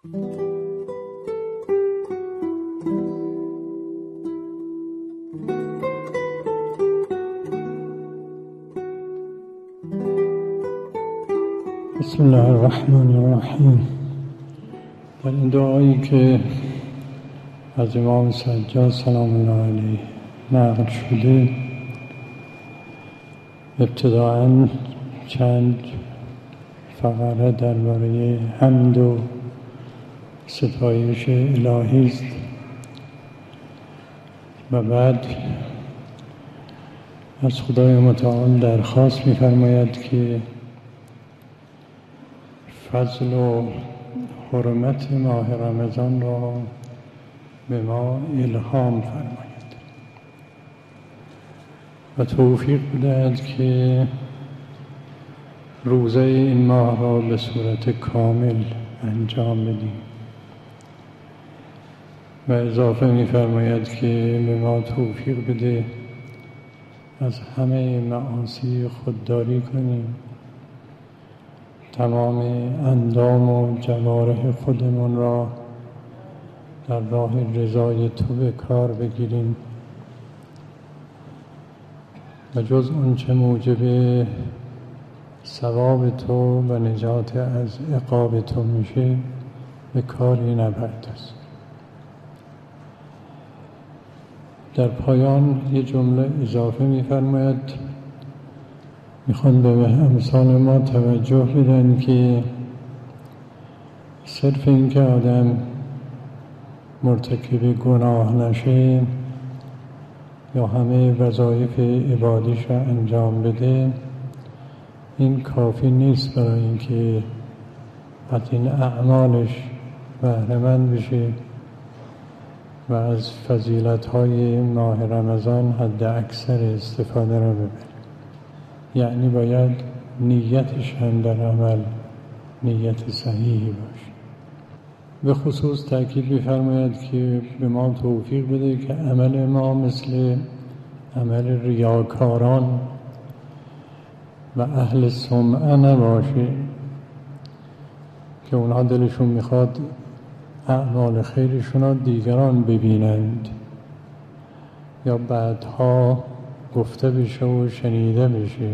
بسم الله الرحمن الرحیم. در این دعایی که از امام سجاد سلام الله علیه نقل شده، ابتداءً چند فقره درباره حمد و ستایش الهی است و بعد از خدای متعال درخواست می‌فرماید که فضل و حرمت ماه رمضان را به ما الهام فرماید و توفیق بدهد که روزه این ماه را به صورت کامل انجام بدیم و اضافه می‌فرماید که به ما توفیق بده از همه معاصی خودداری کنیم، تمام اندام و جوارح خودمون را در راه رضای تو به کار بگیریم و جز اون چه موجب ثواب تو و نجات از عقاب تو میشه به کاری نپردازیم. در پایان یه جمله اضافه می‌فرماید، میخوان به امثال ما توجه بدن که صرف این که آدم مرتکب گناه نشه یا همه وظایف عبادیش را انجام بده، این کافی نیست برای اینکه از این اعمالش بهره‌مند بشه و از فضیلت‌های ماه رمضان حد اکثر استفاده را ببره. یعنی باید نیتش هم در عمل نیت صحیحی باشه. به خصوص تأکید می‌فرماید که به ما توفیق بده که عمل ما مثل عمل ریاکاران و اهل سمعه نباشه که اونها دلشون میخواد اعمال خیرشون را دیگران ببینند یا بعدها گفته بشه و شنیده بشه،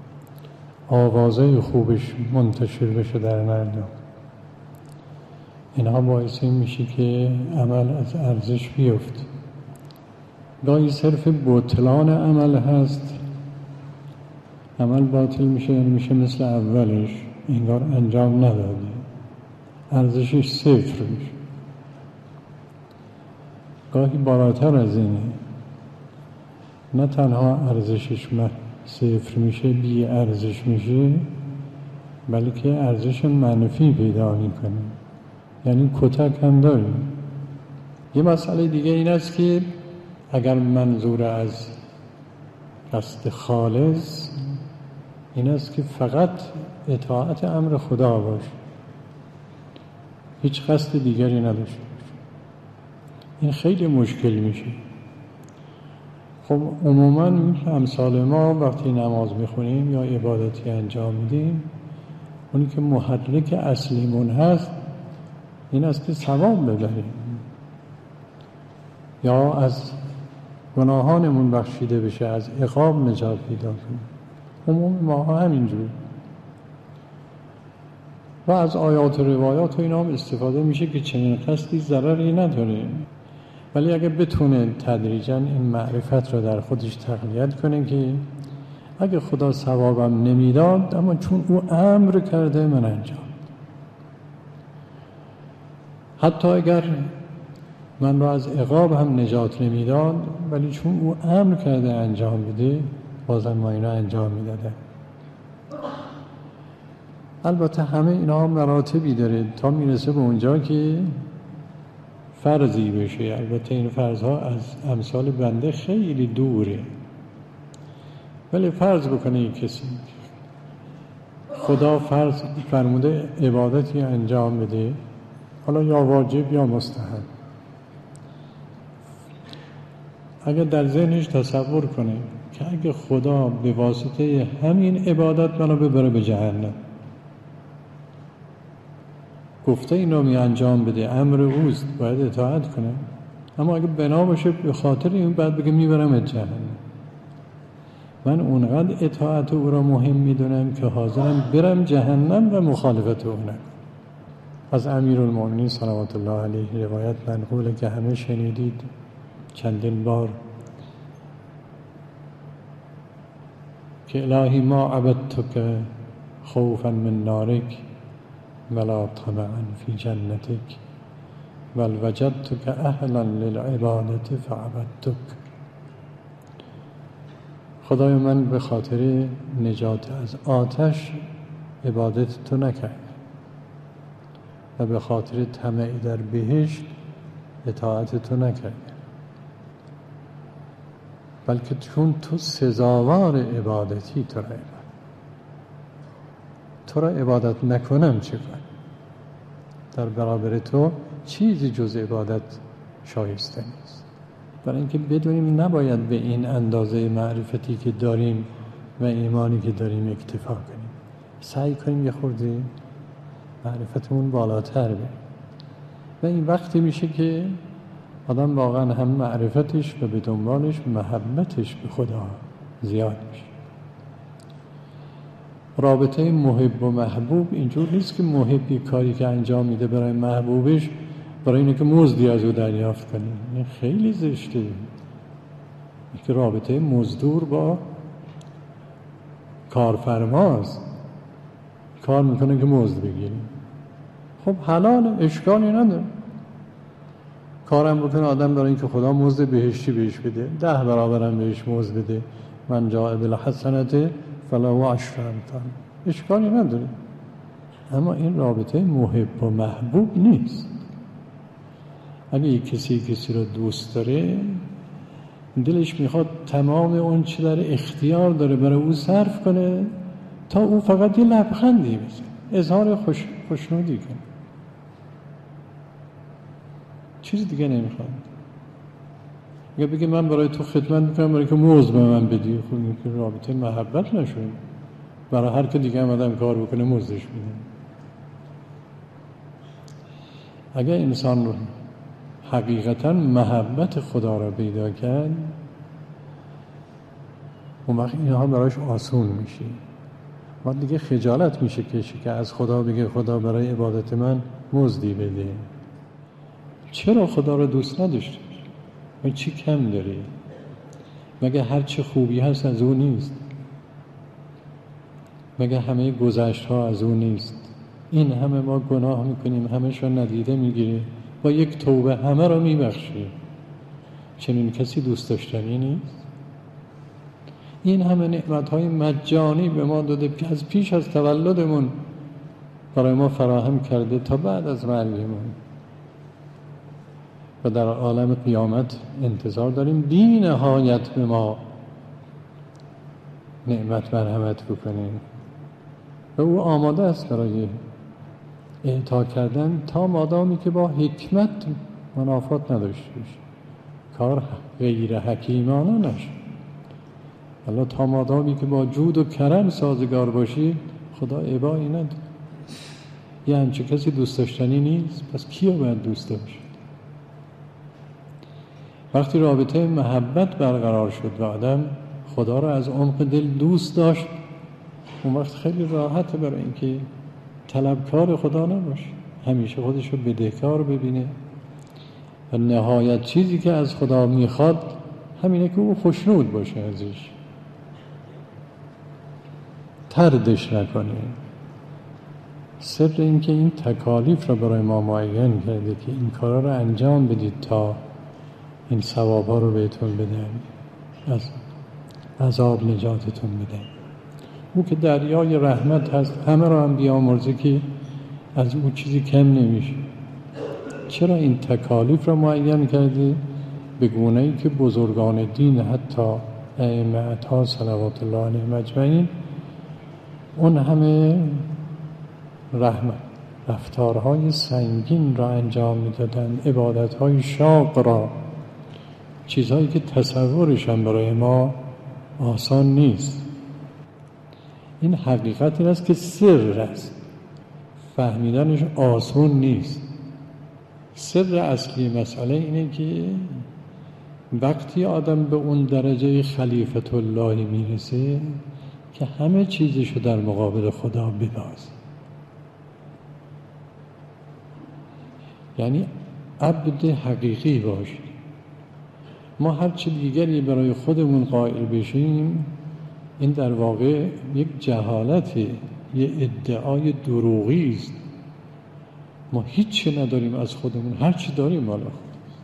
آوازه خوبش منتشر بشه در مردم. اینها باعث این میشه که عمل از ارزش بیفته. گاهی صرف بطلان عمل هست، عمل باطل میشه، یعنی میشه مثل اولش، انگار انجام ندادی، ارزشش صفر میشه. گاهی بالاتر از اینه، نه تنها ارزشش صفر میشه، بی ارزش میشه، بلکه ارزش منفی پیدا میکنه، یعنی کتک هم داریم. یه مسئله دیگه این است که اگر منظور از قصد خالص این است که فقط اطاعت امر خدا باشه، هیچ قصد دیگری نداشته باشه، این خیلی مشکل میشه. خب عموماً امثال ما وقتی نماز میخونیم یا عبادتی انجام میدیم، اونی که محرک اصلیمون هست این است که ثواب ببریم یا از گناهانمون بخشیده بشه، از عقاب نجات پیدا کنیم. عموم ما همینجور و از آیات و روایات و اینا هم استفاده میشه که چنین قصدی ضرری نداره، ولی اگه بتونه تدریجاً این معرفت رو در خودش تقویت کنه که اگه خدا ثوابم نمیداد، اما چون او امر کرده من انجام، حتی اگر من رو از عقاب هم نجات نمیداد، ولی چون او امر کرده انجام بده، بازم ما اینا انجام میداده. البته همه اینا مراتبی داره تا میرسه به اونجا که فرضی بشه. البته این فرضها از امثال بنده خیلی دوره، ولی فرض بکنه یک کسی خدا فرض فرموده عبادتی انجام بده، حالا یا واجب یا مستحب، اگر در ذهنش تصور کنه که اگه خدا به واسطه همین عبادت منو ببره به جهنم، گفته این رو می انجام بده، امر اوست، باید اطاعت کنه. اما اگه بنا باشه به خاطر این بعد بگه میبرم جهنم، من اونقدر اطاعت او را مهم میدونم که حاضرم برم جهنم و مخالفت او نکنم. از امیرالمومنین صلوات الله علیه روایت منقوله که همه شنیدید چندین بار که الهی ما عبدتک خوفا من نارک ولا طمعا فی جنتک بل وجدتک اهلا للعبادة فعبدتک. خدای من به خاطر نجات از آتش عبادت تو نکردم و به خاطر طمع در بهشت اطاعت تو نکردم، بلکه چون تو سزاوار عبادتی تو را عبادت نکنم چه کنم؟ در برابر تو چیزی جز عبادت شایسته نیست. برای اینکه بدونیم نباید به این اندازه معرفتی که داریم و ایمانی که داریم اکتفا کنیم، سعی کنیم یه خورده معرفتمون بالاتر بریم و این وقتی میشه که آدم واقعا هم معرفتش و به دنبالش محبتش به خدا زیاد میشه. رابطه محب و محبوب اینجور نیست که محبی کاری که انجام میده برای محبوبش برای اینه که مزدی از او دریافت کنه. این خیلی زشته. این که رابطه مزدور با کارفرماست، کار میکنه که مزد بگیریم. خب حلال، اشکالی نداره، کارم بکنه آدم برای اینکه خدا مزد بهشتی بهش بده، 10 برابرم بهش مزد بده. من جاء بالحسنة فله 10 امثال، اشکالی نداره. اما این رابطه محب و محبوب نیست. اگه کسی رو دوست داره، دلش میخواد تمام اون چی در اختیار داره برای او صرف کنه تا او فقط یه لبخندی بزنه، اظهار خوشنودی کنه، چیز دیگه نمیخواد. اگه بگه من برای تو خدمت میکنم برای که مزد به من بدی، خب این که رابطه محبت نشد. برای هر که دیگه هم آدم کار بکنه مزدش میده. اگه انسان رو حقیقتا محبت خدا را پیدا کرد، اون وقت اینها براش آسون میشه. بعد دیگه خجالت میشه که از خدا بگه خدا برای عبادت من مزدی بده. چرا خدا را دوست نداشتی؟ و چی کم داری؟ مگه هر چه خوبی هست از او نیست؟ مگه همه گذشت ها از او نیست؟ این همه ما گناه میکنیم، همه شو ندیده میگیره، با یک توبه همه را میبخشه. چنین کسی دوست داشتنی نیست؟ این همه نعمت‌های مجانی به ما داده که از پیش از تولدمون برای ما فراهم کرده تا بعد از مرگمون، و در عالم قیامت انتظار داریم بی نهایت به ما نعمت مرحمت بکنیم و او آماده است برای اعطا کردن تا مادامی که با حکمت منافات نداشته باشه، کار غیر حکیمانه نشه. الله تا مادامی که با جود و کرم سازگار باشی خدا ابایی نداره. یه همچه کسی دوست داشتنی نیست، پس کیو باید دوست داشت؟ وقتی رابطه محبت برقرار شد و آدم خدا را از عمق دل دوست داشت، اون وقت خیلی راحته برای اینکه طلبکار خدا نباشه، همیشه خودش رو بدهکار ببینه و نهایت چیزی که از خدا میخواد همینه که او خوشنود باشه ازش، تردش نکنه. سر این که این تکالیف را برای ما معین کرده که این کارا را انجام بدید تا این ثواب‌ها رو بهتون بدن، از عذاب نجاتتون بدن. او که دریای رحمت هست، همه را هم بیامرزه که از او چیزی کم نمیشه. چرا این تکالیف را معین کرده؟ به گونه‌ای که بزرگان دین، حتی ائمه ها صلوات الله علیهم اجمعین، اون همه رحمت رفتارهای سنگین را انجام میدادن، عبادتهای شاق را، چیزهایی که تصورش هم برای ما آسان نیست. این حقیقتی است که سر است. فهمیدنش آسون نیست. سر اصلی مسئله اینه که وقتی آدم به اون درجه خلیفت الله میرسه که همه چیزشو در مقابل خدا ببازه، یعنی عبد حقیقی باشه. ما هر چه دیگری برای خودمون قائل بشیم این در واقع یک جهالته، یه ادعای دروغی است. ما هیچی نداریم از خودمون، هر چی داریم مال خود.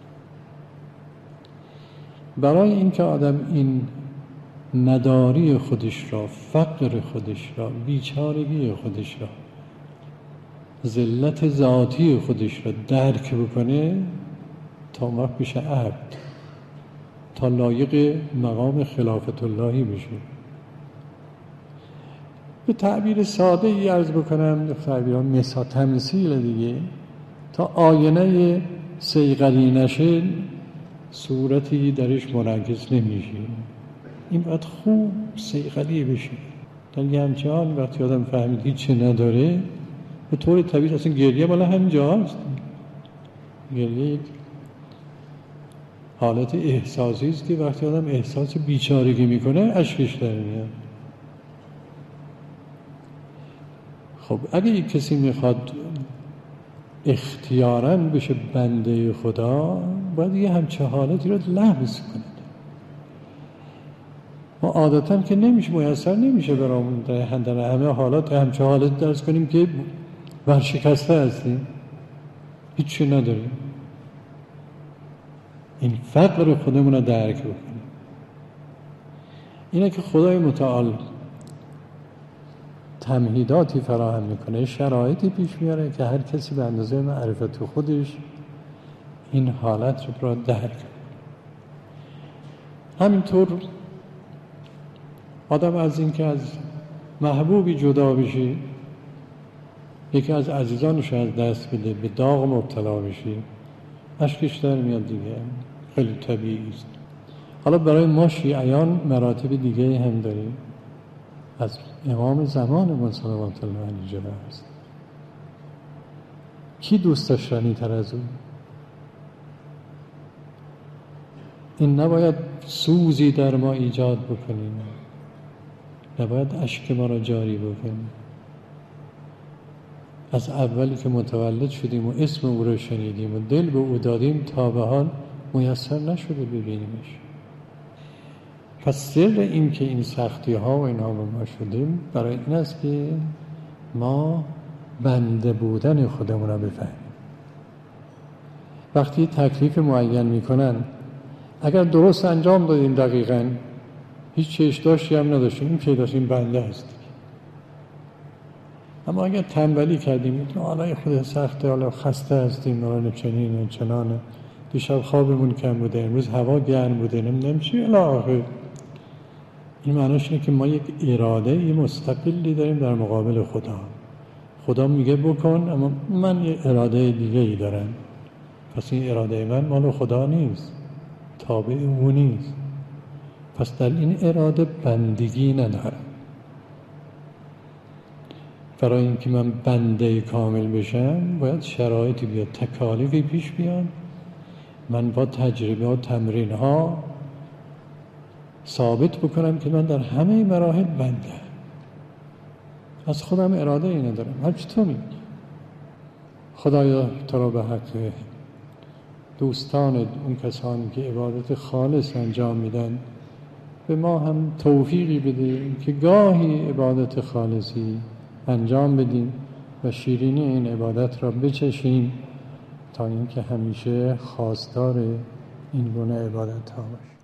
برای اینکه آدم این نداری خودش را، فقر خودش را، بیچارگی خودش را، ذلت ذاتی خودش را درک بکنه، تا وقت بشه عبد، تا لایق مقام خلافت اللهی بشه. به تعبیر ساده ای عرض بکنم، به تعبیر مثال تمثیل دیگه، تا آینه صیقلی نشه صورتی درش منعکس نمیشه. این باید خوب صیقلی بشه. در یه همچنان وقتی آدم فهمید هیچی نداره، به طور طبیعی اصلا گریه بالا همینجا هست. گریه حالت احساسی است که وقتی آدم احساس بیچارگی میکنه اشکش در میاد. خب اگه یک کسی میخواد اختیاراً بشه بنده خدا، باید یه همچه حالتی رو لمس کنه. ما عادتاً که میسر نمیشه برامون در همه حالات همچه حالت درس کنیم که ورشکسته هستیم، هیچی نداریم. این فقر خودمون رو درک بکنیم. اینه که خدای متعال تمهیداتی فراهم میکنه، شرایطی پیش میاره که هر کسی به اندازه معرفت خودش این حالت رو درک کنه. همینطور آدم از این که از محبوبی جدا بشه، یکی از عزیزانش از دست بده، به داغ مبتلا بشه، اشکش در میاد دیگه، خیلی طبیعی است. حالا برای ما شیعیان مراتب دیگه هم داریم. از امام زمانمون صلوات الله علیه جدا است. کی دوست داشتنی تر از اون؟ این نباید سوزی در ما ایجاد بکنیم، نباید اشک ما را جاری بکنیم. از اولی که متولد شدیم و اسم او را شنیدیم و دل به او دادیم تا به حال میسر نشده ببینیمش. پس سر این که این سختی ها و اینها به ما شدیم برای این است که ما بنده بودن خودمون را بفهمیم. وقتی تکلیف معین میکنن، اگر درست انجام دادیم دقیقاً هیچ چیش داشتی هم نداشتیم، این که داشتیم بنده هست. اما اگر تنبلی کردیم، حالا خود سخته، حالا خسته هستیم، حالا چنین چنانه، دیشب خوابمون کم بوده، امروز هوا گرم بوده، نمیدونم چی الاخر، این معنیش اینه که ما یک اراده مستقلی داریم در مقابل خدا. خدا میگه بکن، اما من یک اراده دیگه ای دارم. پس این اراده من مال خدا نیست، تابع او نیست. پس در این اراده بندگی ندارم. برای اینکه من بنده کامل بشم باید شرایطی بیاد، تکالیفی پیش بیاد، من با تجربه و تمرین ها ثابت بکنم که من در همه مراحل بنده، از خودم اراده ای ندارم. هرچی تو میگی. خدایا تو را به حق دوستان اون کسانی که عبادت خالص انجام میدن به ما هم توفیقی بده که گاهی عبادت خالصی انجام بدیم و شیرینی این عبادت را بچشیم، تا اینکه همیشه خواستار این گونه عبادت ها باشیم.